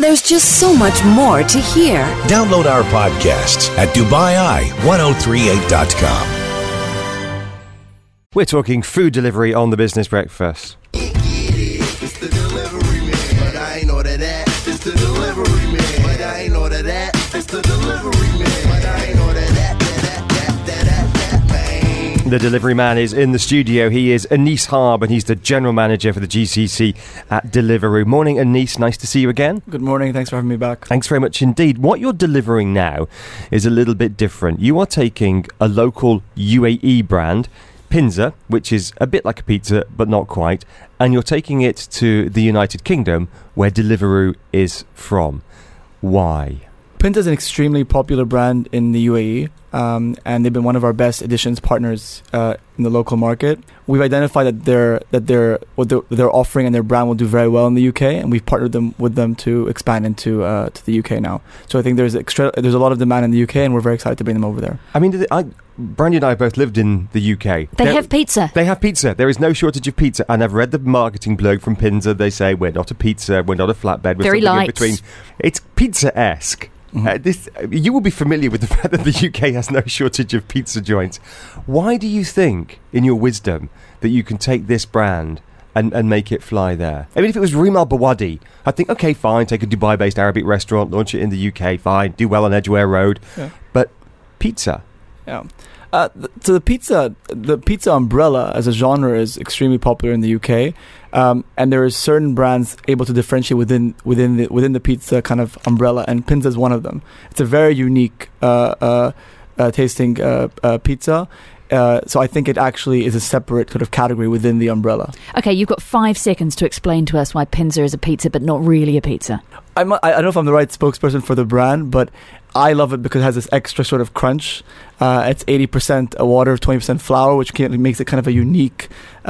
There's just so much more to hear. Download our podcasts at DubaiI1038.com. We're talking food delivery on the Business Breakfast. It's the delivery man, but I ain't know that. It's the delivery man, but I ain't know that. It's the delivery man, but I ain't know that. The delivery man is in the studio. He is Anis Harb, and he's the general manager for the GCC at Deliveroo. Morning, Anis. Nice to see you again. Good morning. Thanks for having me back. Thanks very much indeed. What you're delivering now is a little bit different. You are taking a local UAE brand, Pinza, which is a bit like a pizza, but not quite, and you're taking it to the United Kingdom, where Deliveroo is from. Why? Pinza is an extremely popular brand in the UAE, and they've been one of our best additions partners in the local market. We've identified that what they're offering and their brand will do very well in the UK, and we've partnered with them to expand into to the UK now. So I think there's a lot of demand in the UK, and we're very excited to bring them over there. I mean, Brandy and I both lived in the UK. They have pizza. They have pizza. There is no shortage of pizza. And I've read the marketing blurb from Pinza. They say we're not a pizza, we're not a flatbed, we're very something light. in between. It's pizza-esque. You will be familiar with the fact that the UK has no shortage of pizza joints. Why do you think, in your wisdom, that you can take this brand and make it fly there? I mean, if it was Rim Al Bawadi, I'd think, okay, fine, take a Dubai-based Arabic restaurant, launch it in the UK, fine, do well on Edgware Road. Yeah. But pizza... Yeah. So the pizza umbrella as a genre is extremely popular in the UK, and there are certain brands able to differentiate within the pizza kind of umbrella, and Pinza is one of them. It's a very unique tasting pizza. So I think it actually is a separate sort of category within the umbrella. Okay, you've got 5 seconds to explain to us why Pinza is a pizza but not really a pizza. I don't know if I'm the right spokesperson for the brand, but I love it because it has this extra sort of crunch. It's 80% water, 20% flour, which makes it kind of a unique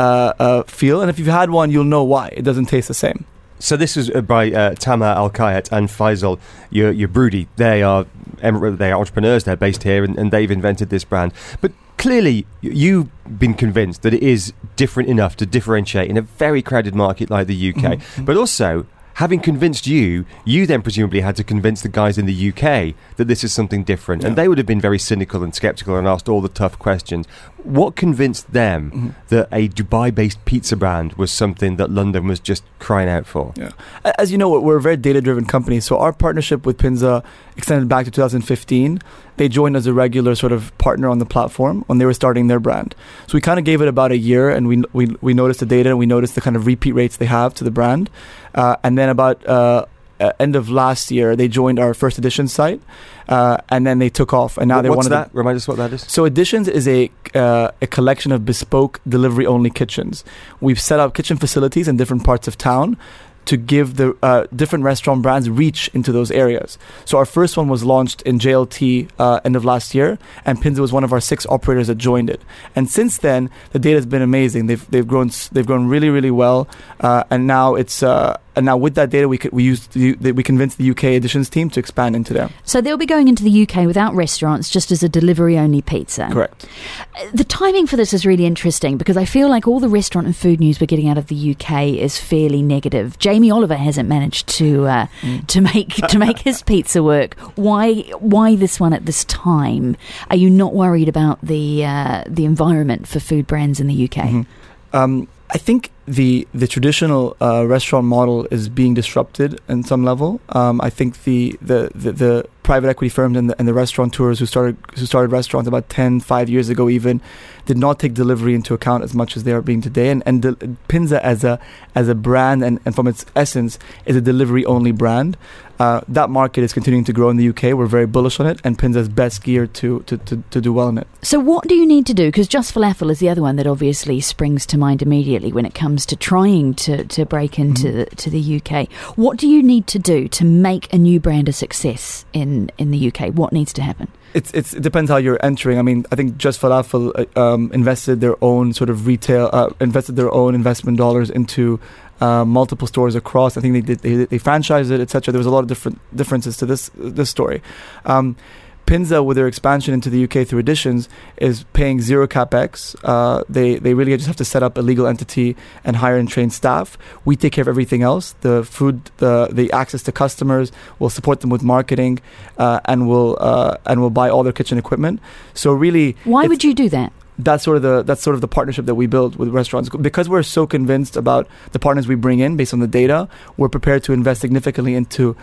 feel. And if you've had one, you'll know why. It doesn't taste the same. So this was by Tamer Al-Kayat and Faisal Yabrudi. They are entrepreneurs. They're based here, and they've invented this brand. But clearly, you've been convinced that it is different enough to differentiate in a very crowded market like the UK. Mm-hmm. But also, having convinced you then presumably had to convince the guys in the UK that this is something different. Yeah. And they would have been very cynical and sceptical and asked all the tough questions. What convinced them that a Dubai-based pizza brand was something that London was just crying out for? Yeah. As you know, we're a very data-driven company, so our partnership with Pinza extended back to 2015. They joined as a regular sort of partner on the platform when they were starting their brand. So we kind of gave it about a year, and we noticed the data, and we noticed the kind of repeat rates they have to the brand. And then about end of last year, they joined our first edition site, and then they took off. And now they're what's one of that? Remind us what that is. So Editions is a collection of bespoke delivery-only kitchens. We've set up kitchen facilities in different parts of town to give the different restaurant brands reach into those areas. So our first one was launched in JLT end of last year, and Pinza was one of our 6 operators that joined it. And since then, the data has been amazing. They've grown really, really well, and now it's and now with that data, we convinced the UK Editions team to expand into there. So they'll be going into the UK without restaurants, just as a delivery-only pizza. Correct. The timing for this is really interesting because I feel like all the restaurant and food news we're getting out of the UK is fairly negative. Jamie Oliver hasn't managed to make his pizza work. Why this one at this time? Are you not worried about the environment for food brands in the UK? Mm-hmm. I think the traditional restaurant model is being disrupted in some level. I think the private equity firms and the restaurateurs who started restaurants about 5 years ago even did not take delivery into account as much as they are being today. And Pinza as a brand and from its essence is a delivery only brand. That market is continuing to grow in the UK. We're very bullish on it, and Pinza is best geared to do well in it. So what do you need to do? Because Just Falafel is the other one that obviously springs to mind immediately when it comes to trying to break into the UK. What do you need to do to make a new brand a success in the UK? What needs to happen? It depends how you're entering. I mean, I think Just Falafel invested their own sort of invested their own investment dollars into multiple stores across. I think they franchised it, etc. There was a lot of different differences to this story. Pinza, with their expansion into the UK through Editions, is paying zero capex. They really just have to set up a legal entity and hire and train staff. We take care of everything else. The food, the access to customers, we'll support them with marketing, and we'll buy all their kitchen equipment. So really, why would you do that? That's sort of the partnership that we build with restaurants. Because we're so convinced about the partners we bring in based on the data, we're prepared to invest significantly into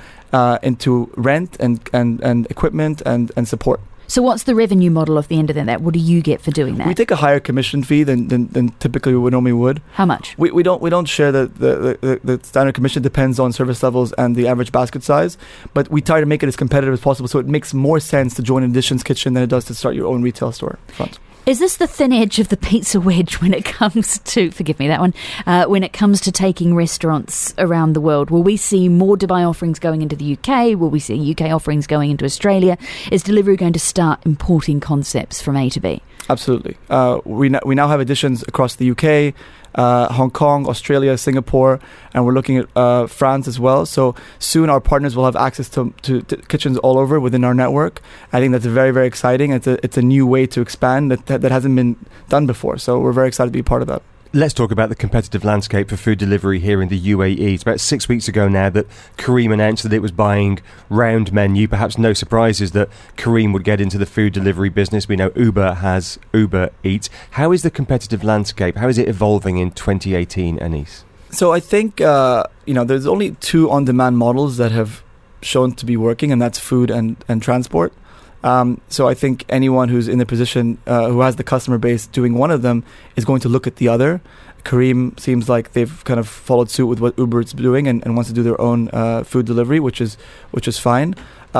rent and equipment and support. So what's the revenue model of the end of that? What do you get for doing that? We take a higher commission fee than typically we normally would. How much? We don't share the standard commission. Depends on service levels and the average basket size, but we try to make it as competitive as possible. So it makes more sense to join Editions Kitchen than it does to start your own retail store front. Is this the thin edge of the pizza wedge when it comes to, forgive me that one, when it comes to taking restaurants around the world? Will we see more Dubai offerings going into the UK? Will we see UK offerings going into Australia? Is Deliveroo going to start importing concepts from A to B? Absolutely. We now have Editions across the UK, Hong Kong, Australia, Singapore, and we're looking at France as well. So soon our partners will have access to kitchens all over within our network. I think that's very, very exciting. It's a new way to expand that hasn't been done before. So we're very excited to be part of that. Let's talk about the competitive landscape for food delivery here in the UAE. It's about 6 weeks ago now that Careem announced that it was buying Round Menu. Perhaps no surprises that Careem would get into the food delivery business. We know Uber has Uber Eats. How is the competitive landscape? How is it evolving in 2018, Anis? So I think there's only two on-demand models that have shown to be working, and that's food and transport. So I think anyone who's in the position, who has the customer base doing one of them, is going to look at the other. Careem seems like they've kind of followed suit with what Uber is doing and wants to do their own food delivery, which is fine.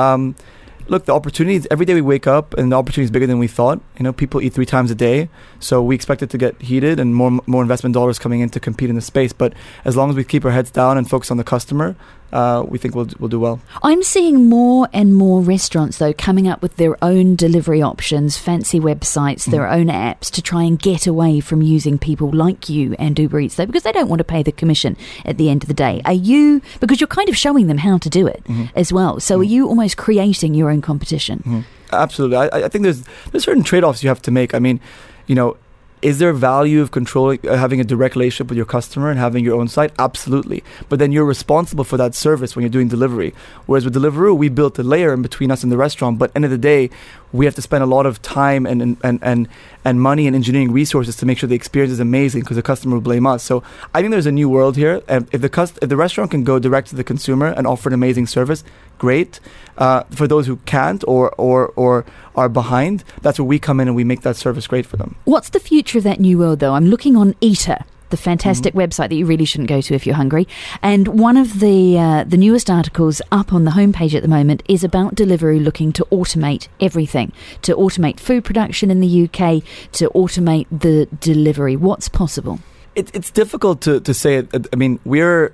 Look, the opportunities, every day we wake up and the opportunity is bigger than we thought. People eat 3 times a day. So we expect it to get heated and more investment dollars coming in to compete in the space. But as long as we keep our heads down and focus on the customer, we think we'll do well. I'm seeing more and more restaurants, though, coming up with their own delivery options, fancy websites, their own apps to try and get away from using people like you and Uber Eats, though, because they don't want to pay the commission at the end of the day. Are you, because you're kind of showing them how to do it as well, so are you almost creating your own competition? Absolutely. I think there's certain trade-offs you have to make. I mean, is there value of controlling, having a direct relationship with your customer and having your own site? Absolutely. But then you're responsible for that service when you're doing delivery. Whereas with Deliveroo, we built a layer in between us and the restaurant. But end of the day, we have to spend a lot of time and money and engineering resources to make sure the experience is amazing, because the customer will blame us. So I think there's a new world here. And if the restaurant can go direct to the consumer and offer an amazing service, great. For those who can't or are behind, that's where we come in and we make that service great for them. What's the future of that new world, though? I'm looking on Eater, the fantastic website that you really shouldn't go to if you're hungry. And one of the newest articles up on the homepage at the moment is about Deliveroo looking to automate everything, to automate food production in the UK, to automate the delivery. What's possible? It's difficult to say it. I mean, we're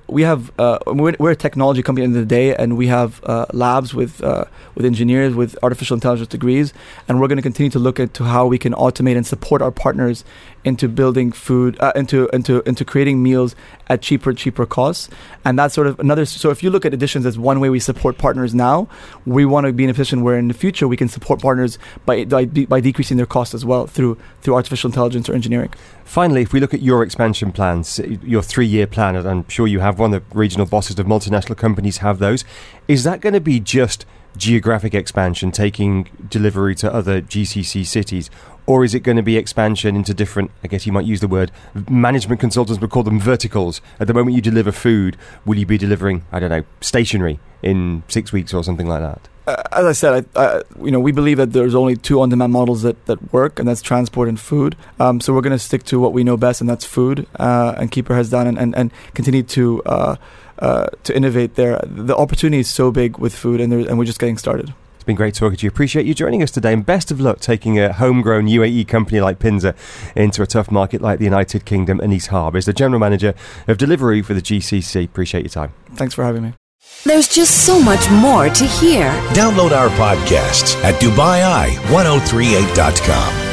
a technology company at the end of the day, and we have labs with engineers with artificial intelligence degrees, and we're going to continue to look into how we can automate and support our partners into building food, into creating meals at cheaper costs. And that's sort of another. So if you look at Editions as one way we support partners now, we want to be in a position where in the future we can support partners by decreasing their costs as well through artificial intelligence or engineering. Finally, if we look at your expansion plans, your 3-year plan, and I'm sure you have one, the regional bosses of multinational companies have those, is that going to be just geographic expansion, taking Deliveroo to other GCC cities? Or is it going to be expansion into different, I guess you might use the word, management consultants would call them verticals? At the moment you deliver food, will you be delivering, I don't know, stationery in 6 weeks or something like that? As I said, we believe that there's only 2 on-demand models that work, and that's transport and food. So we're going to stick to what we know best, and that's food, and keep our heads down and continue to innovate there. The opportunity is so big with food, and we're just getting started. It's been great talking to you. Appreciate you joining us today, and best of luck taking a homegrown UAE company like Pinza into a tough market like the United Kingdom. Anis Harb is the General Manager of Deliveroo for the GCC. Appreciate your time. Thanks for having me. There's just so much more to hear. Download our podcasts at DubaiEye1038.com.